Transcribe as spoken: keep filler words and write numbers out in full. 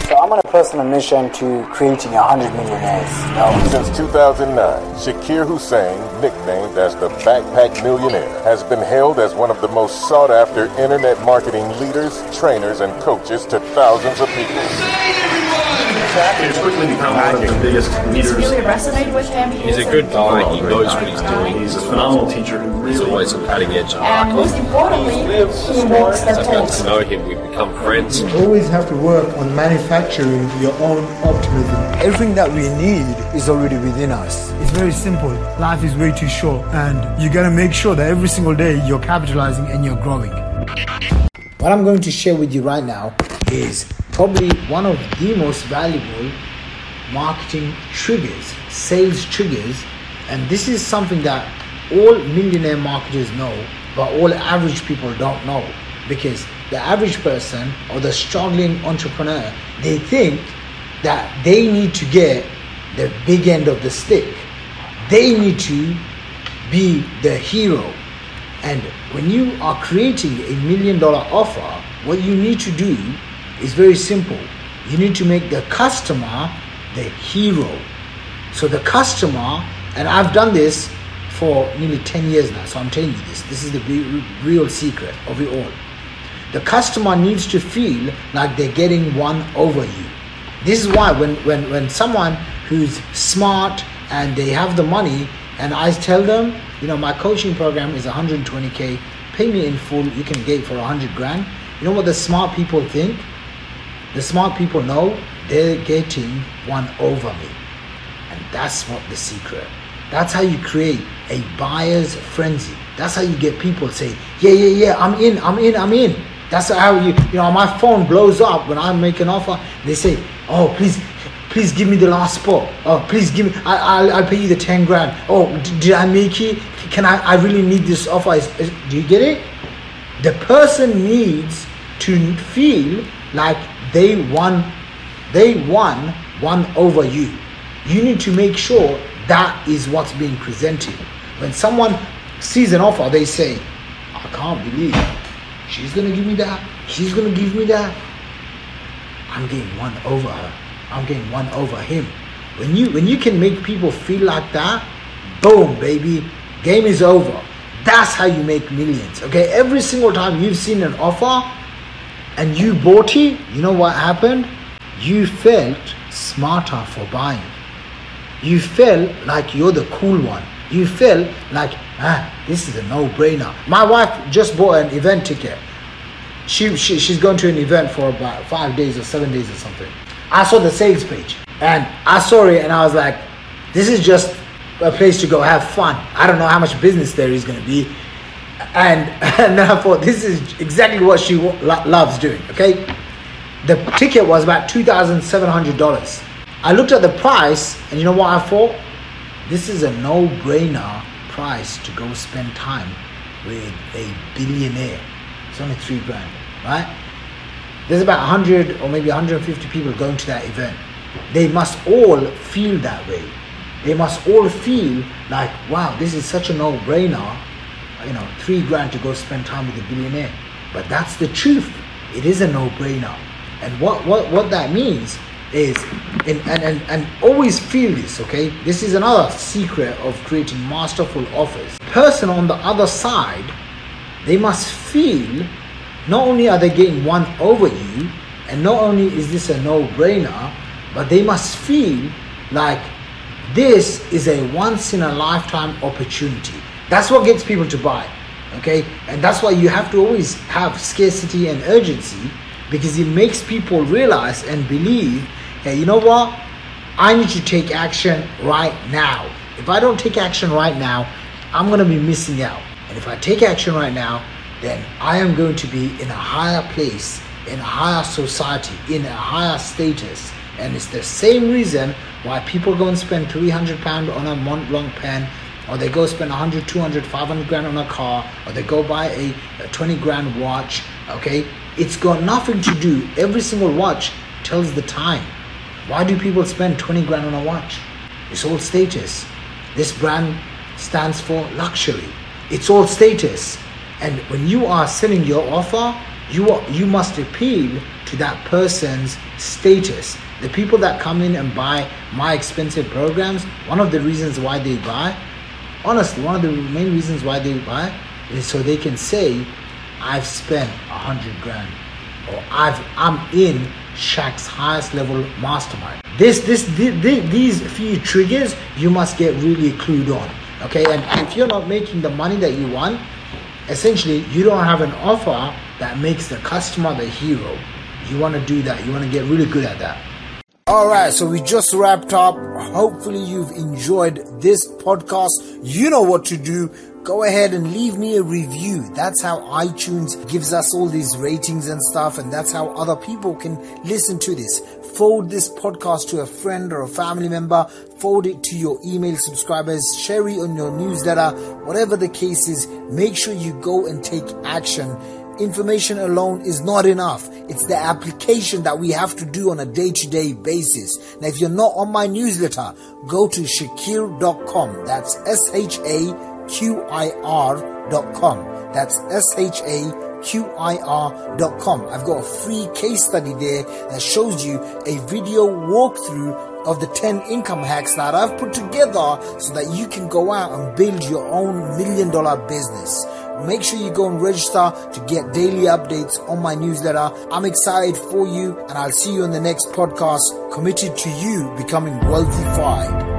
So I'm on a personal mission to creating one hundred millionaires. No. Since two thousand nine, Shakir Hussein, nicknamed as the Backpack Millionaire, has been hailed as one of the most sought-after internet marketing leaders, trainers, and coaches to thousands of people. He's quickly become one of the biggest leaders. It's really resonated with him. He's a good guy. He knows what he's doing. He's a phenomenal teacher who really... He's always on cutting edge. And most importantly, he works the As I've gotten to know him, we've become friends. You always have to work on manufacturing your own optimism. Everything that we need is already within us. It's very simple. Life is way too short, and you gotta make sure that every single day you're capitalizing and you're growing. What I'm going to share with you right now is probably one of the most valuable marketing triggers, sales triggers, and this is something that all millionaire marketers know, but all average people don't know, because the average person or the struggling entrepreneur, they think that they need to get the big end of the stick. They need to be the hero. And when you are creating a million dollar offer, what you need to do is very simple. You need to make the customer the hero. So the customer, and I've done this for nearly ten years now, so I'm telling you this. This is the real secret of it all. The customer needs to feel like they're getting one over you. This is why when, when, when someone who's smart and they have the money, and I tell them, you know, my coaching program is one hundred twenty K, pay me in full, you can get it for one hundred grand. You know what the smart people think? The smart people know they're getting one over me. And that's what the secret. That's how you create a buyer's frenzy. That's how you get people say, yeah, yeah, yeah, I'm in, I'm in, I'm in. That's how you, you know, my phone blows up when I make an offer. They say, oh, please, please give me the last spot. Oh, please give me, I, I'll, I'll pay you the ten grand. Oh, d- did I make it? Can I, I really need this offer. Is, is, do you get it? The person needs to feel like they won, they won one over you. You need to make sure that is what's being presented. When someone sees an offer, they say, I can't believe she's gonna give me that, she's gonna give me that. I'm getting one over her. I'm getting one over him. When you when you can make people feel like that, boom, baby, game is over. That's how you make millions. Okay, every single time you've seen an offer and you bought it, you know what happened? You felt smarter for buying. You felt like you're the cool one. You felt like, ah, this is a no-brainer. My wife just bought an event ticket. She, she she's going to an event for about five days or seven days or something. I saw the sales page and I saw it and I was like, this is just a place to go have fun. I don't know how much business there is going to be. And, and then I thought, this is exactly what she lo- loves doing, okay? The ticket was about two thousand seven hundred dollars. I looked at the price and you know what I thought? This is a no-brainer price to go spend time with a billionaire. It's only three grand, right? There's about one hundred or maybe one hundred fifty people going to that event. They must all feel that way. They must all feel like, wow, this is such a no-brainer, you know, three grand to go spend time with a billionaire. But that's the truth. It is a no-brainer. And what, what, what that means is, and, and, and, and always feel this, okay? This is another secret of creating masterful offers. Person on the other side, they must feel not only are they getting one over you, and not only is this a no-brainer, but they must feel like this is a once-in-a-lifetime opportunity. That's what gets people to buy, okay? And that's why you have to always have scarcity and urgency, because it makes people realize and believe, hey, you know what? I need to take action right now. If I don't take action right now, I'm going to be missing out. And if I take action right now, then I am going to be in a higher place, in a higher society, in a higher status. And it's the same reason why people go and spend three hundred pounds on a Mont Blanc pen, or they go spend one hundred, two hundred, five hundred grand on a car, or they go buy a, a twenty grand watch, okay? It's got nothing to do. Every single watch tells the time. Why do people spend twenty grand on a watch? It's all status. This brand stands for luxury. It's all status. And when you are selling your offer, you are, you must appeal to to that person's status. The people that come in and buy my expensive programs, one of the reasons why they buy, honestly, one of the main reasons why they buy is so they can say, I've spent a hundred grand, or I've I'm in Shaq's highest level mastermind. This, this, this, these few triggers you must get really clued on. Okay, and if you're not making the money that you want, essentially you don't have an offer that makes the customer the hero. You want to do that. You want to get really good at that. All right, so we just wrapped up. Hopefully you've enjoyed this podcast. You know what to do. Go ahead and leave me a review. That's how iTunes gives us all these ratings and stuff, and that's how other people can listen to this. Forward this podcast to a friend or a family member. Forward it to your email subscribers. Share it on your newsletter. Whatever the case is, make sure you go and take action. Information alone is not enough. It's the application that we have to do on a day-to-day basis. Now, if you're not on my newsletter, go to shakir dot com. That's S H A Q I R dot com. That's S H A Q I R dot com. I've got a free case study there that shows you a video walkthrough of the ten income hacks that I've put together so that you can go out and build your own million dollar business. Make sure you go and register to get daily updates on my newsletter. I'm excited for you, and I'll see you on the next podcast, committed to you becoming wealthified.